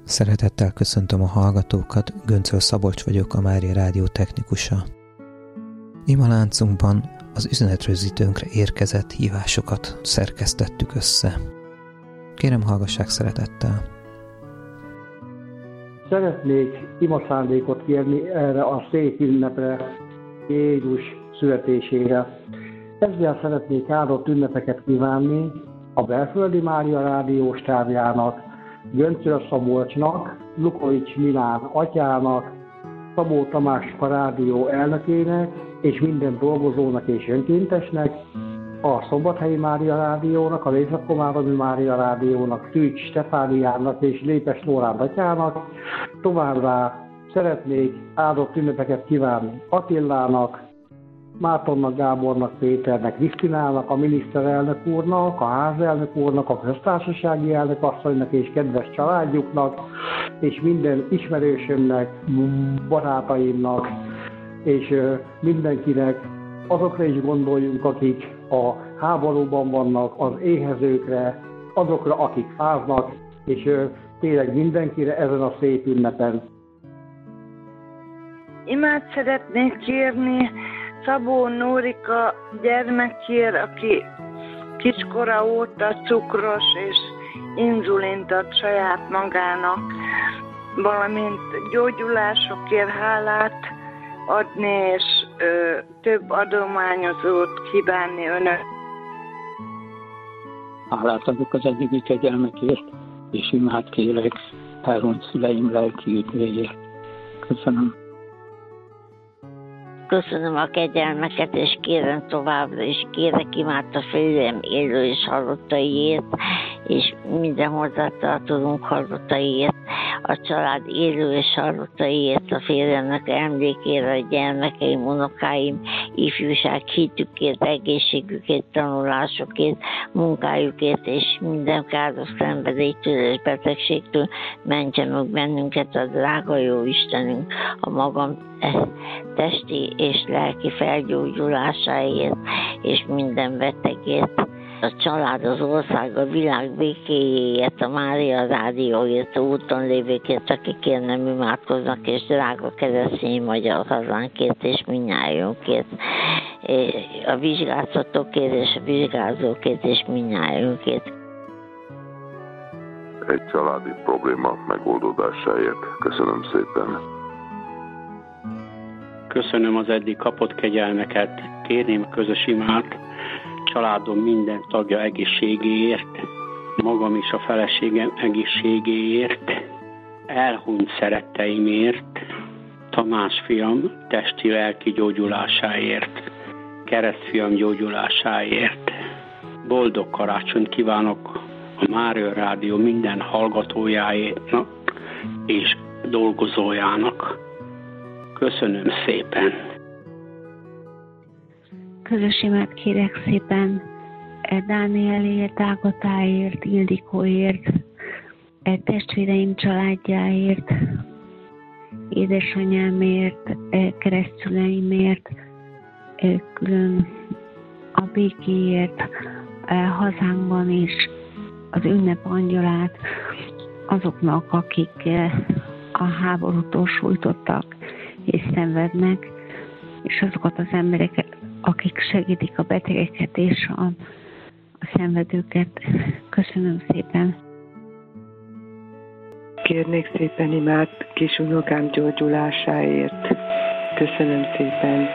Szeretettel köszöntöm a hallgatókat, Göncöl Szabolcs vagyok, a Mária Rádió technikusa. Imaláncunkban az üzenetrögzítőnkre érkezett hívásokat szerkesztettük össze. Kérem, hallgassák szeretettel! Szeretnék imaszándékot kérni erre a szép ünnepre, Jézus születésére. Ezzel szeretnék áldott ünnepeket kívánni a Belföldi Mária Rádió stábjának, Göncöl Szabolcsnak, Lukovics Milán atyának, Szabó Tamás a rádió elnökének, és minden dolgozónak és önkéntesnek, a Szombathelyi Mária Rádiónak, a Észak-Komáromi Mária Rádiónak, Szűcs Stefániának és Lépes Lóránd atyának. Továbbá szeretnék áldott ünnepeket kívánni Attilának, Mártonnak, Gábornak, Péternek, Krisztinának, a miniszterelnök úrnak, a házelnök úrnak, a köztársasági elnök asszonynak és kedves családjuknak, és minden ismerősömnek, barátaimnak, és mindenkinek. Azokra is gondoljunk, akik a háborúban vannak, az éhezőkre, azokra, akik fáznak, és tényleg mindenkire ezen a szép ünnepen. Imát szeretnék kérni Szabó Nórika gyermekért, aki kiskora óta cukros és inzulint ad saját magának, valamint gyógyulásokért hálát adni, és több adományozót kívánni önök. Hálát adok az eddigi kegyelmekért, és imát kérek elhunyt szüleim lelki üdvéért. Köszönöm. Köszönöm a kegyelmeket, és kérem továbbra is, kérek imát a félelem élő és halottaiért, és minden hozzátartozunk halottaiért, a család élő és halottaiért, a félelmek emlékére, a gyermekeim, unokáim, ifjúság hitükért, egészségükért, tanulásokért, munkájukért, és minden káros szenvedélytől és betegségtől mentse meg bennünket a drága jó Istenünk, a magam testi és lelki felgyógyulásáért, és minden betegért, a család, az ország, a világ békéjéért, a Mária Rádióért, a úton lévőkért, akikért nem imádkoznak, és drága keresztény magyar hazánkért, és mindnyájunkért, a vizsgázatokért, és a vizsgázókért, és mindnyájunkért. Egy családi probléma megoldódásáért. Köszönöm szépen. Köszönöm az eddig kapott kegyelmeket, kérném a közös imát, családom minden tagja egészségéért, magam és a feleségem egészségéért, elhunyt szeretteimért, Tamás fiam testi-lelki gyógyulásáért, keresztfiam gyógyulásáért. Boldog karácsonyt kívánok a Mária Rádió minden hallgatójának és dolgozójának. Köszönöm szépen! Közös imát kérek szépen Dánielért, Ágatáért, Ildikóért, testvéreim családjáért, édesanyámért, keresztszüleimért, külön a békéért, hazánkban is az ünnep angyalát, azoknak, akik a háborútól sújtottak és szenvednek, és azokat az embereket, akik segítik a betegeket és a szenvedőket. Köszönöm szépen. Kérnék szépen imát kisunokám gyógyulásáért. Köszönöm szépen.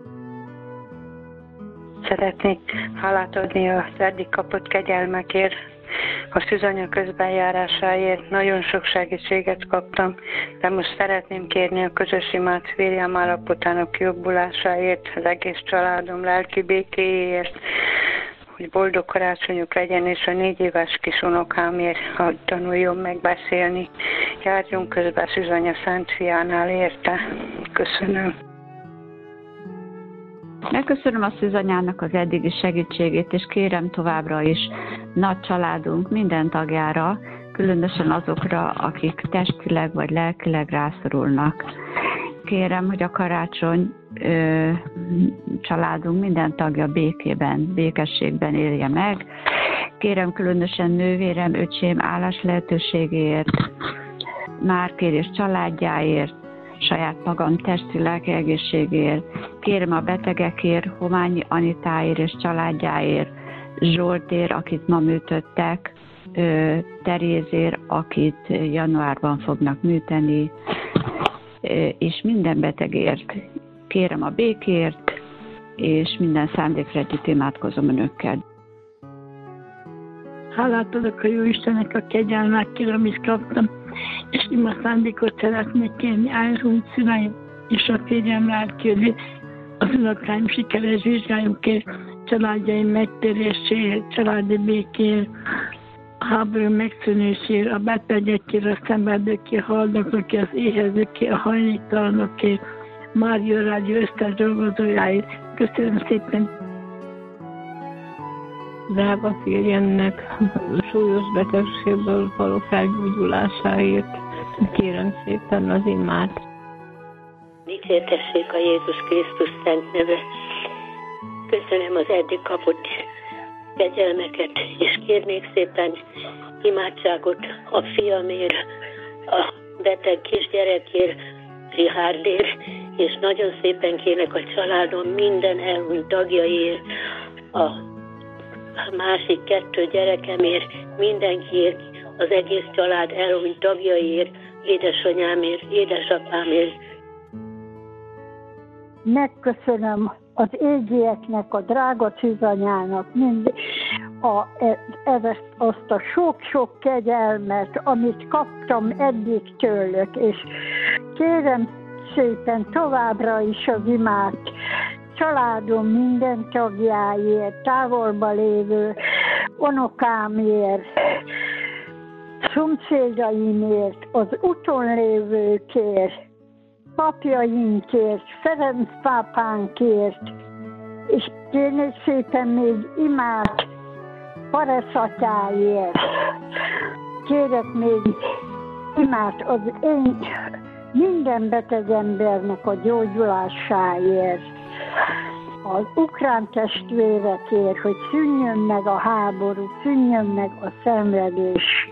Szeretnék hálát adni az eddig kapott kegyelmekért, a szűzanya közbenjárásáért. Nagyon sok segítséget kaptam, de most szeretném kérni a közös imát férjem állapotának jobbulásáért, az egész családom lelki békéjéért, hogy boldog karácsonyuk legyen, és a 4 éves kis unokámért, hogy tanuljon meg beszélni. Járjunk közben Szűzanya Szent Fiánál érte. Köszönöm. Megköszönöm a Szűzanyának az eddigi segítségét, és kérem továbbra is nagy családunk minden tagjára, különösen azokra, akik testileg vagy lelkileg rászorulnak. Kérem, hogy a karácsony családunk minden tagja békében, békességben élje meg. Kérem különösen nővérem, öcsém állás lehetőségéért, Márkért és családjáért, saját magam testi-lelki egészségért, kérem a betegekért, Hományi Anitáért és családjáért, Zsoltért, akit ma műtöttek, Terézért, akit januárban fognak műteni, és minden betegért. Kérem a békért, és minden szándékra együtt imádkozom önökkel. Hálát adok a Jóistennek a kegyelmekért, amit kaptam, és ima szándékot szeretnék kérni elhunyt szüleim, és a férjem lelkülő, az unokáim sikeres vizsgájukért, családjaim megtéréséért, családi békéért, a háború megszűnésért, a betegekért, a szenvedőkért, a haldoklókért, az éhezőkért, a hajléktalanokért, Mária Rádió összes dolgozójáért. Köszönöm szépen! Drága férjemnek súlyos betegségből való felgyógyulásáért kérem szépen az imát. Dicsértessék a Jézus Krisztus szent neve. Köszönöm az eddig kapott kegyelmeket, és kérnék szépen imádságot a fiamért, a beteg kisgyerekért, Richardért, és nagyon szépen kérnek a családom minden elhunyt tagjaiért, a másik 2 gyerekemért, mindenkiért, az egész család elhunyt tagjaiért, édesanyámért, édesapámért. Megköszönöm az égieknek, a drága Szűzanyának azt a sok-sok kegyelmet, amit kaptam eddig tőlük, és kérem szépen továbbra is az imát családom minden tagjáért, távolba lévő unokámért, szomszédaimért, az úton lévőkért, papjainkért, Ferenc pápánkért, és kérnék szépen még imát Paresz atyáért. Kérek még imát az én minden beteg embernek a gyógyulásáért, az ukrán testvérekért, hogy szűnjön meg a háború, szűnjön meg a szenvedés,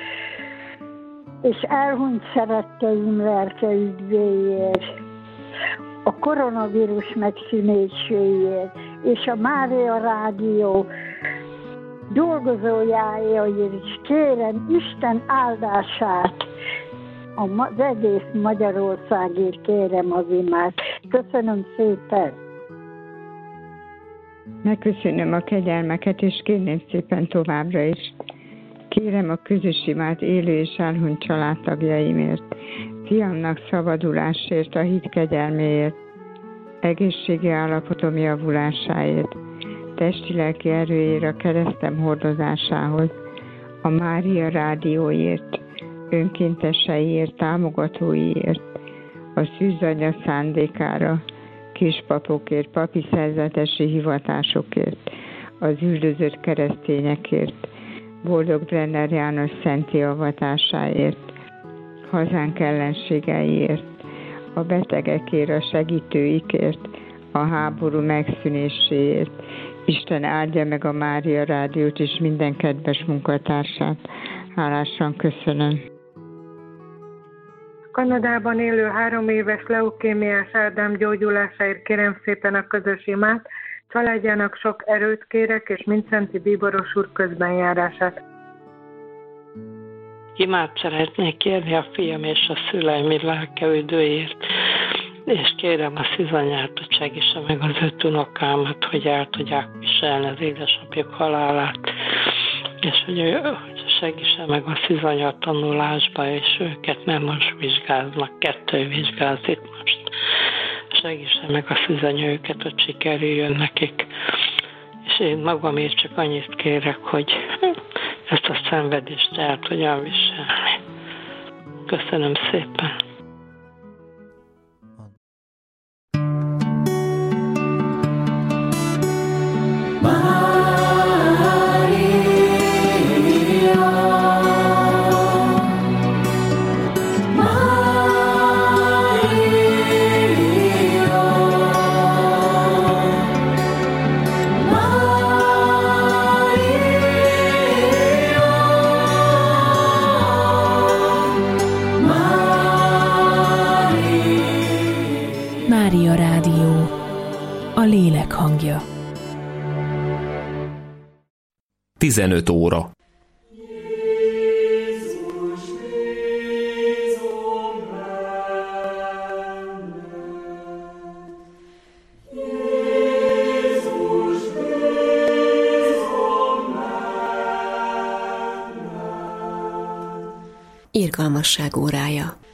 és elhunyt szeretteim lelke üdvéért, a koronavírus megszűnéséért, és a Mária Rádió dolgozójáért is kérem Isten áldását, az egész Magyarországért kérem az imát. Köszönöm szépen! Megköszönöm a kegyelmeket, és kérném szépen továbbra is. Kérem a közös imát élő és elhunyt családtagjaimért, fiamnak szabadulásért, a hit kegyelméért, egészségi állapotom javulásáért, testi-lelki erőért, a keresztem hordozásához, a Mária Rádióért, önkénteseiért, támogatóiért, a Szűzanya szándékára, kispapokért, papi szerzetesi hivatásokért, az üldözött keresztényekért, Boldog Brenner János szenti avatásáért, hazánk ellenségeiért, a betegekért, a segítőikért, a háború megszűnéséért. Isten áldja meg a Mária Rádiót és minden kedves munkatársát. Hálásan köszönöm. Kanadában élő 3 éves leukémiás Ádám gyógyulásáért kérem szépen a közös imát, családjának sok erőt kérek, és Mindszenty Bíboros úr közbenjárását. Imát szeretnék kérni a fiam és a szüleim lelkeüdőért, és kérem a Szűzanyát, hogy segítse meg az 5 unokámat, hogy el tudják viselni az édesapjuk halálát, és hogy segítse meg a Szűzanya tanulásba, és őket nem most vizsgáznak, 2 vizsgázik most. Segítse meg a Szűzanya őket, hogy sikerüljön nekik. És én magamért csak annyit kérek, hogy ezt a szenvedést el tudjam viselni. Köszönöm szépen. Maria, a lélek hangja. 15 óra. Irgalmasság órája.